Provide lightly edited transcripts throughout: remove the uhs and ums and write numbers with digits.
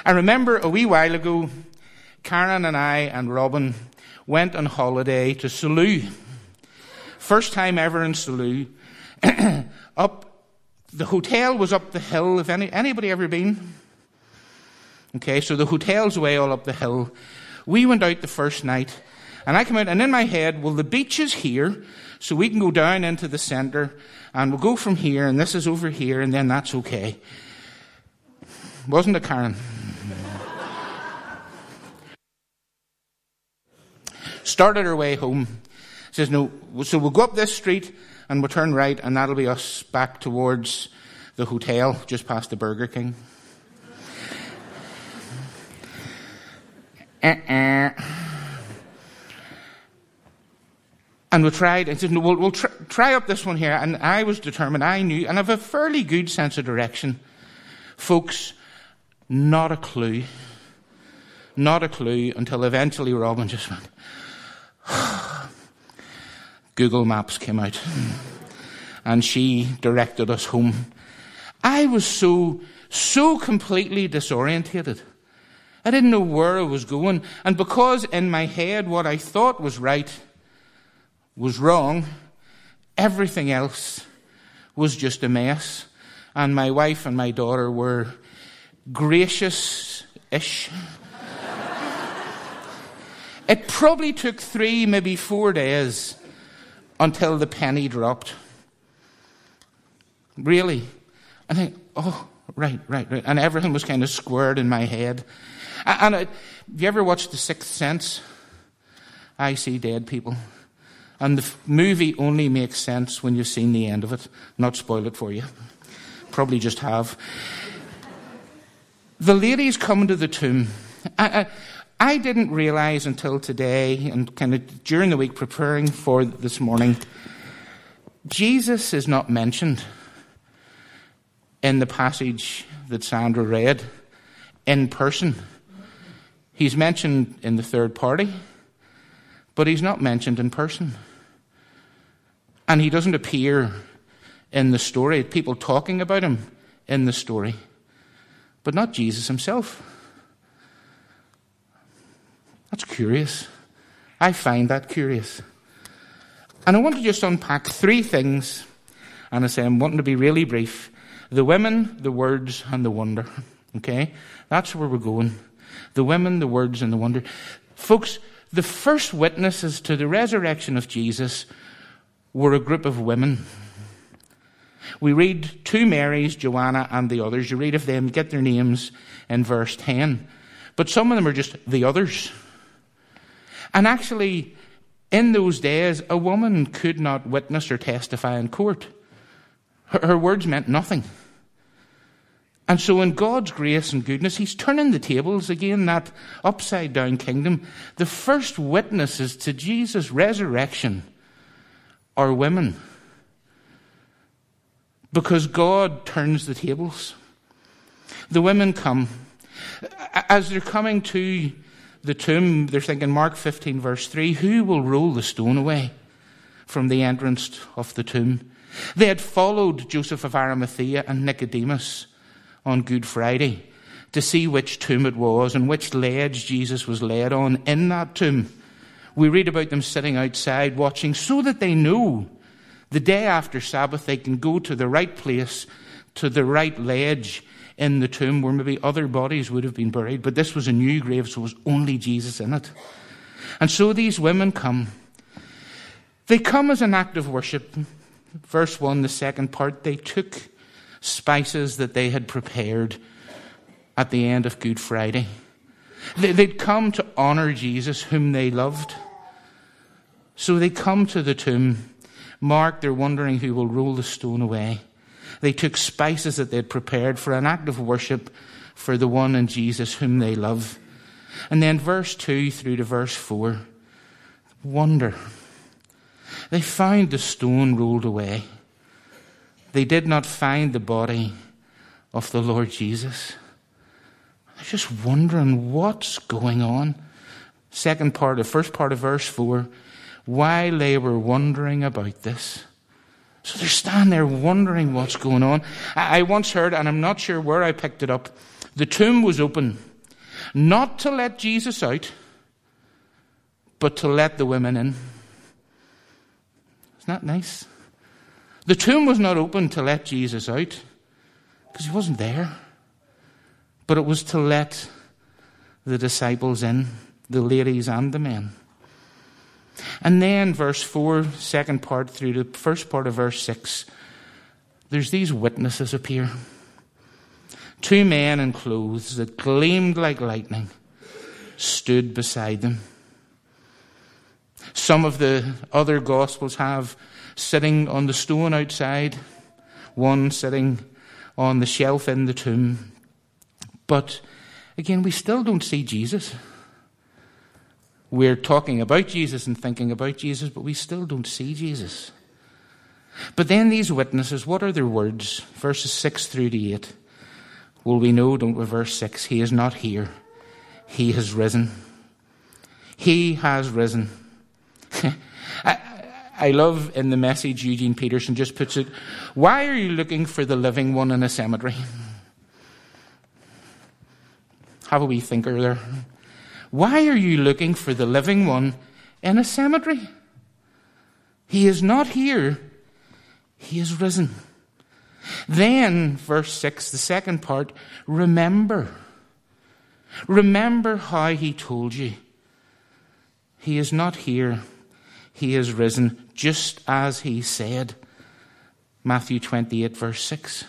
I remember a wee while ago, Karen and I and Robin went on holiday to Salou. First time ever in Salou. The hotel was up the hill. If anybody ever been? Okay, so the hotel's way all up the hill. We went out the first night, and I came out, and in my head, well, the beach is here, so we can go down into the centre, and we'll go from here, and this is over here, and then that's okay. Wasn't it, Karen? Started our way home. Says, no, so we'll go up this street, and we'll turn right, and that'll be us back towards the hotel, just past the Burger King. And we tried, and said, no, we'll try up this one here. And I was determined, I knew, and I have a fairly good sense of direction. Folks, not a clue. Not a clue until eventually Robin just went, Google Maps came out. And she directed us home. I was so completely disorientated. I didn't know where I was going. And because in my head what I thought was right was wrong, everything else was just a mess. And my wife and my daughter were gracious-ish. It probably took 3, maybe 4 days until the penny dropped. Really. I think, oh, right. And everything was kind of squared in my head. And have you ever watched The Sixth Sense? I see dead people. And the movie only makes sense when you've seen the end of it. Not spoil it for you. Probably just have. The ladies come to the tomb. I didn't realize until today, and kind of during the week preparing for this morning, Jesus is not mentioned in the passage that Sandra read in person. He's mentioned in the third party, but he's not mentioned in person. And he doesn't appear in the story. People talking about him in the story, but not Jesus himself. That's curious. I find that curious. And I want to just unpack 3 things. And I say I'm wanting to be really brief. The women, the words, and the wonder. Okay? That's where we're going. The women, the words, and the wonder. Folks, the first witnesses to the resurrection of Jesus were a group of women. We read 2 Marys, Joanna, and the others. You read of them, get their names in verse 10. But some of them are just the others. And actually, in those days, a woman could not witness or testify in court. Her words meant nothing. And so in God's grace and goodness, he's turning the tables again, that upside-down kingdom. The first witnesses to Jesus' resurrection are women. Because God turns the tables. The women come. As they're coming to the tomb, they're thinking, Mark 15, verse 3, who will roll the stone away from the entrance of the tomb? They had followed Joseph of Arimathea and Nicodemus on Good Friday to see which tomb it was and which ledge Jesus was laid on in that tomb. We read about them sitting outside watching so that they know the day after Sabbath they can go to the right place, to the right ledge in the tomb where maybe other bodies would have been buried. But this was a new grave, so it was only Jesus in it. And so these women come. They come as an act of worship. Verse 1, the second part, they took spices that they had prepared at the end of Good Friday. They'd come to honor Jesus, whom they loved. So they come to the tomb. Mark, they're wondering who will roll the stone away. They took spices that they'd prepared for an act of worship for the one in Jesus whom they love. And then verse 2 through to verse 4, wonder. They found the stone rolled away. They did not find the body of the Lord Jesus. They're just wondering what's going on. First part of verse 4, while they were wondering about this. So they're standing there wondering what's going on. I once heard, and I'm not sure where I picked it up, the tomb was open not to let Jesus out, but to let the women in. Isn't that nice? The tomb was not open to let Jesus out, because he wasn't there. But it was to let the disciples in, the ladies and the men. And then verse 4, second part through the first part of verse 6, there's these witnesses appear. 2 men in clothes that gleamed like lightning stood beside them. Some of the other Gospels have sitting on the stone outside, one sitting on the shelf in the tomb. But again, we still don't see Jesus. We're talking about Jesus and thinking about Jesus, but we still don't see Jesus. But then these witnesses, what are their words? Verses 6 through to 8. Well, we know, don't we, verse 6, he is not here. He has risen. He has risen. I love in the Message, Eugene Peterson just puts it, why are you looking for the living one in a cemetery? Have a wee thinker there. Why are you looking for the living one in a cemetery? He is not here. He is risen. Then, verse 6, the second part, remember. Remember how he told you. He is not here. He is risen, just as he said. Matthew 28, verse 6.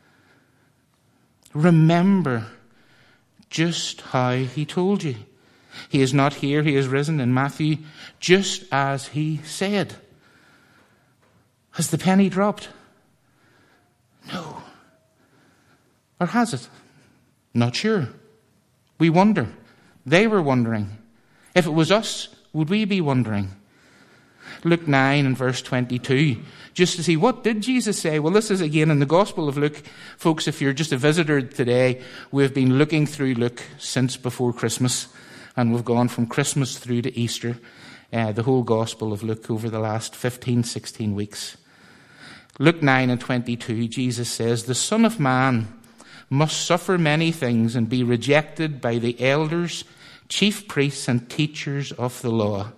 Remember just how he told you. He is not here, he is risen in Matthew, just as he said. Has the penny dropped? No. Or has it? Not sure. We wonder. They were wondering. If it was us, would we be wondering? Luke 9 and verse 22. Just to see, what did Jesus say? Well, this is again in the Gospel of Luke. Folks, if you're just a visitor today, we've been looking through Luke since before Christmas. And we've gone from Christmas through to Easter. The whole Gospel of Luke over the last 15, 16 weeks. Luke 9 and 22, Jesus says, the Son of Man must suffer many things and be rejected by the elders, chief priests and teachers of the law.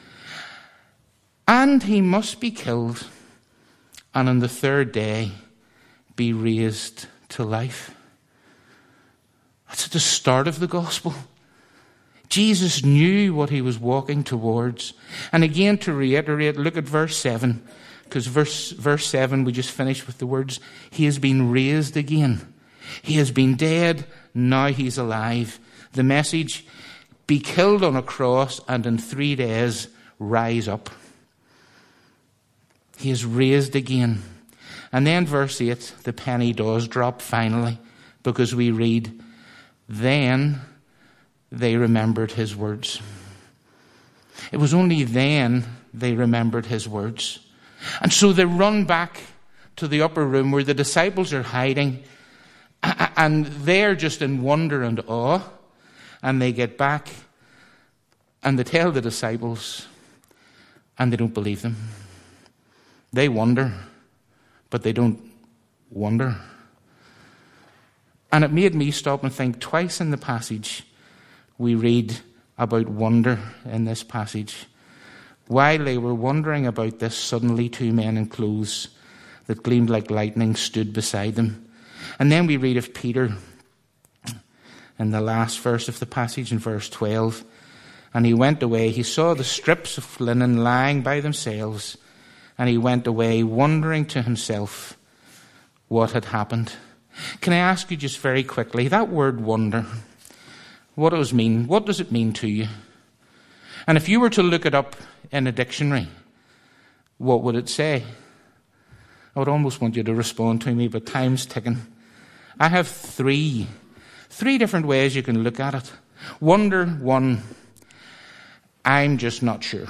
And he must be killed, and on the third day be raised to life. That's at the start of the gospel. Jesus knew what he was walking towards. And again, to reiterate, look at verse 7. Because verse 7, we just finished with the words, he has been raised again. He has been dead, now he's alive. The message, be killed on a cross and in 3 days rise up. He is raised again. And then verse 8, the penny does drop finally, because we read, then they remembered his words. It was only then they remembered his words. And so they run back to the upper room where the disciples are hiding, and they're just in wonder and awe. And they get back and they tell the disciples, and they don't believe them. They wonder, but they don't wonder. And it made me stop and think. Twice in the passage we read about wonder in this passage. While they were wondering about this, suddenly 2 men in clothes that gleamed like lightning stood beside them. And then we read of Peter in the last verse of the passage, in verse 12. And he went away. He saw the strips of linen lying by themselves. And he went away wondering to himself what had happened. Can I ask you just very quickly, that word wonder, what does it mean? What does it mean to you? And if you were to look it up in a dictionary, what would it say? I would almost want you to respond to me, but time's ticking. I have three different ways you can look at it. Wonder, 1, I'm just not sure.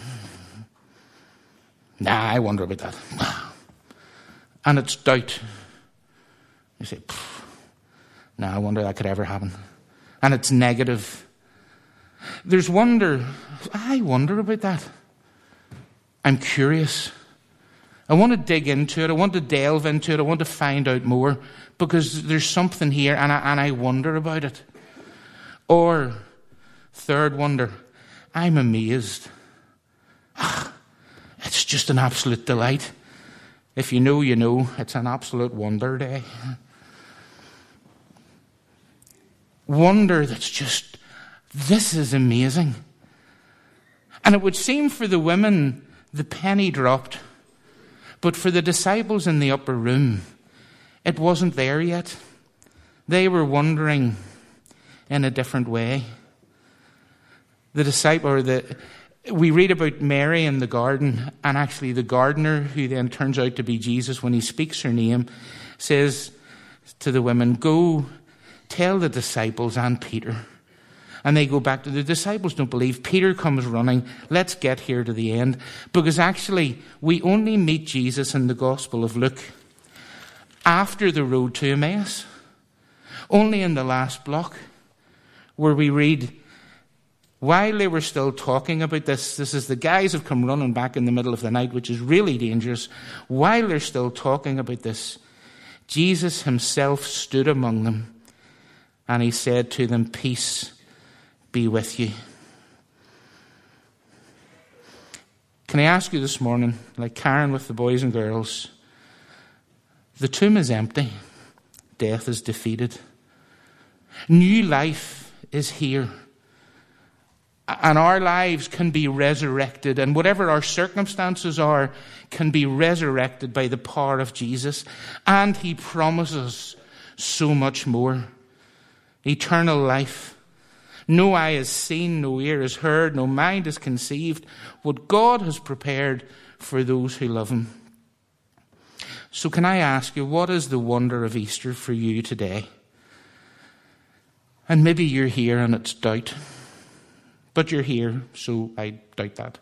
I wonder about that. And it's doubt. You say, I wonder that could ever happen. And it's negative. There's wonder. I wonder about that. I'm curious. I want to dig into it. I want to delve into it. I want to find out more, because there's something here, and I wonder about it. Or, third wonder, I'm amazed. It's just an absolute delight. If you know, you know. It's an absolute wonder day. Wonder that's just, this is amazing. And it would seem for the women, the penny dropped. But for the disciples in the upper room, it wasn't there yet. They were wondering in a different way. We read about Mary in the garden, and actually the gardener, who then turns out to be Jesus when he speaks her name, says to the women, go tell the disciples and Peter. And they go back to the disciples, don't believe. Peter comes running. Let's get here to the end. Because actually, we only meet Jesus in the Gospel of Luke after the road to Emmaus. Only in the last block, where we read, while they were still talking about this is the guys have come running back in the middle of the night, which is really dangerous. While they're still talking about this, Jesus himself stood among them, and he said to them, peace be with you. Can I ask you this morning, like Karen with the boys and girls, the tomb is empty. Death is defeated. New life is here. And our lives can be resurrected, and whatever our circumstances are can be resurrected by the power of Jesus. And he promises so much more. Eternal life. No eye has seen, no ear has heard, no mind has conceived what God has prepared for those who love him. So can I ask you, what is the wonder of Easter for you today? And maybe you're here and it's doubt. But you're here, so I doubt that.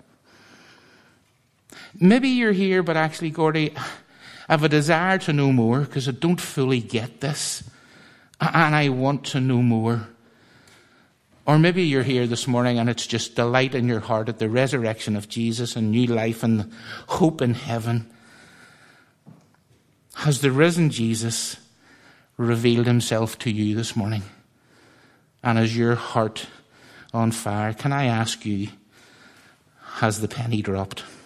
Maybe you're here, but actually, Gordy, I have a desire to know more because I don't fully get this. And I want to know more. Or maybe you're here this morning and it's just delight in your heart at the resurrection of Jesus and new life and hope in heaven. Has the risen Jesus revealed himself to you this morning? And is your heart on fire? Can I ask you, has the penny dropped?